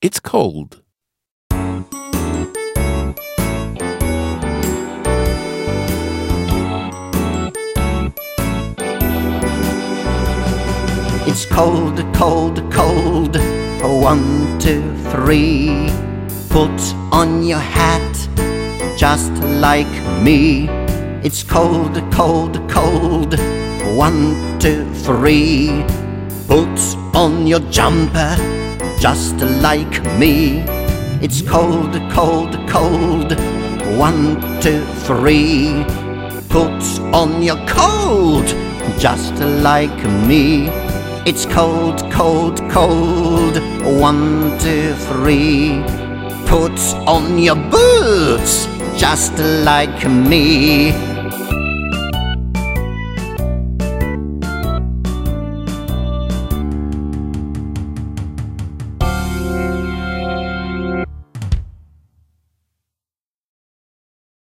It's cold. It's cold, cold, cold. 1, 2, 3. Put on your hat, just like me. It's cold, cold, cold. 1, 2, 3. Put on your jumper, just like me. It's cold, cold, cold. 1, 2, 3. Put on your coat, just like me. It's cold, cold, cold. 1, 2, 3. Put on your boots, just like me.